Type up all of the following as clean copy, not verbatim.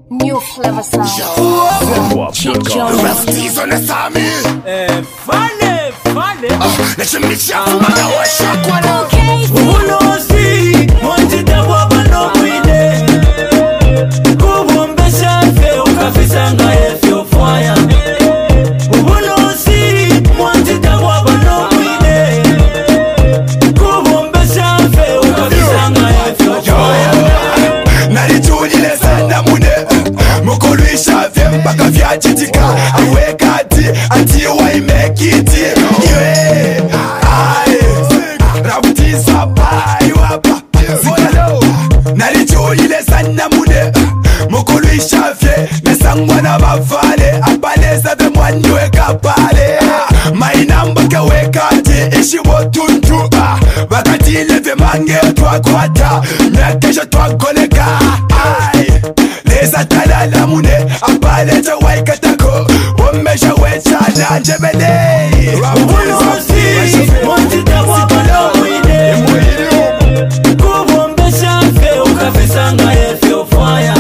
New flavor sound. Rafties on the Sami. Fale. Let you mix your food and wash your quad. Uno si, mwantita wapa no mwine. Kubombe shafe, ukafisanga efyo fwaya. Uno si, mwantita wapa no mwine. Kubombe shafe, ukafisanga efyo fwaya. Nalichujile sana mune Mukulisha vye mpaka vya chitika Awekati ati waimekiti Iwe Rafties wapa Iwapa Nalichujile sana mune Mukulisha vye Nesangwa na bafale Apaleza vye mwani weka pale Mainamba ke wekati Ishi wotuntu Wakatile vye mange twakwata Mekesha twakoleka Leza talala mune Apaleza waikatako Umesha wechana njebele Ubulosi, mwantita wapa no mwine. Kubombe shafe, ukafisanga efyo fwaya.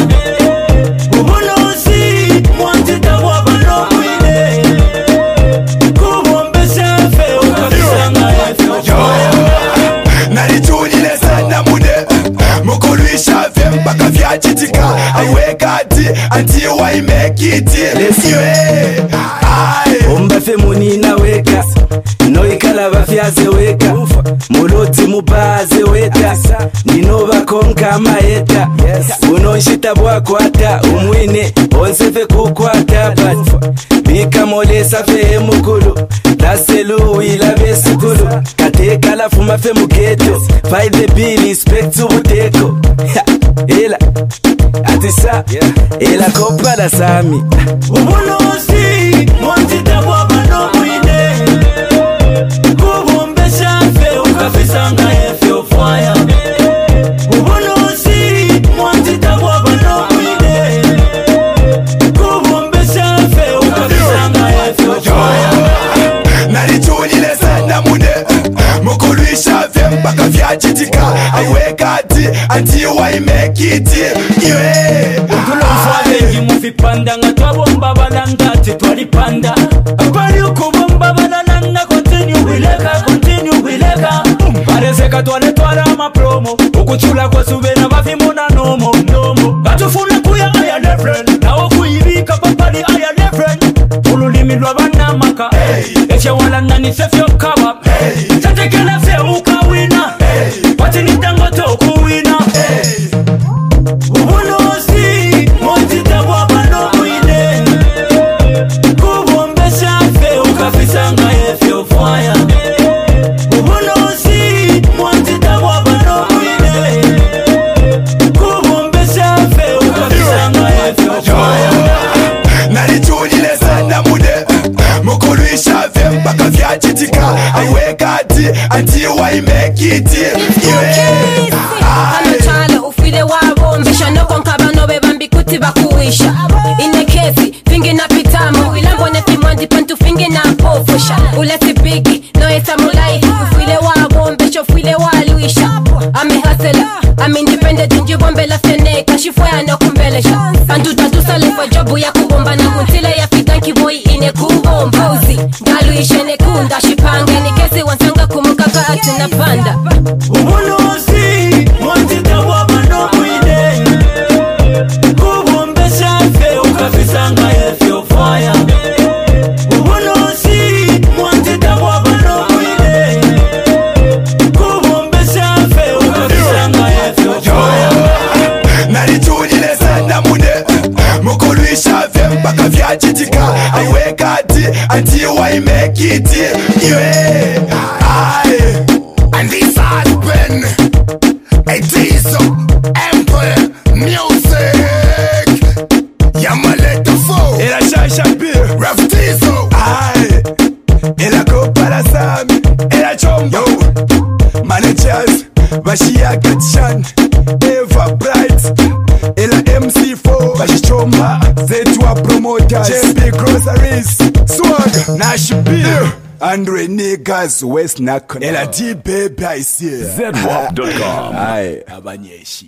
Ubulosi, mwantita wapa no mwine. Kubombe shafe, ukafisanga efyo fwaya. Nalichujile sana mune Mukulisha vye mpaka vya chitika Awekati anti waimekiti Iwe Umbafe munina weka Noikala bafyaze weka Muloti mubaze weta Ninoba konka maeta Unonshita bwakwata Umwine onsefe kukwata Bika molesa fe mukulu Taselu ila besikulu Kateka la fuma fe muketo Fight the bill, inspect ubuteko Ela Atisa Ela kopa la Sami Ubulosi, mwantita wapa no mwine. Kubombe shafe, ukafisanga efyo fwaya. Ubulosi, mwantita wapa no mwine. Kubombe shafe, ukafisanga efyo fwaya. Nalichujile sana mune Mukulisha vye mpaka vya chitika Awekati anti waimekiti Iwe Tulomfwalengi mufipanda nga twabomba balanga tetwalipanda. Abali ukubomba balalanga continue wileka. Barezeka twaletwala amapromo Ukuchula kwa subena bafimuna nomo Katufuna kuya aya different Nawo kuyibika papali aya different Ululimi lwabanamaka Eche wala nani sefyo kaba Tatekele fe ukawina Wati nitangoto kuwina Ubulosi, mwantita wapa no mwine. Kubombe shafe, ukafisanga efyo fwaya. Ubulosi, mwantita wapa no mwine. Kubombe shafe, ukafisanga efyo fwaya. Nalichujile sana mune Mukulisha vye mpaka vya chitika Awekati anti waimekiti Iwe Hanutala ufile wabo Mbisha noko nkabano bebambi kuti bakuwisha Inekezi, fingi na pitamu Ilambo nefi mwandi pantu fingi na pofusha Uleti bigi, no esa mulai Ufile wabo, mbisho ufile waluisha Ame hustler, ame independent Njibombe la feneka, shifwaya no kumbelesha Antu tatusa lefa jobu ya kubomba Na kuntile ya fitanki boy ine kubomba Uzi, ngaluisha nekunda Shipange nikesi wansanga kumukaka ati na panda Ubulosi, mwantita wapa no mwine. Kubombe shafe, ukafisanga efyo fwaya. Ubulosi, mwantita wapa no mwine. Kubombe shafe, ukafisanga efyo fwaya. Nalichujile sana mune Mukulisha vye mpaka vya chitika Awekati anti waimekiti Iwe And this has been a Diesel Empire Music Yamaleta Fo Ela Shasha Beer Rafties Ela Kopa la Sami Ela Chombo Managers Bashia Katishan Eva Bright Ela MC4 Bashichomba Zetwa Promoters JB Groceries Swag Nash Beer Andre Niggas West Nakon Ela D Baby I see ZWAP.com Abanyeshi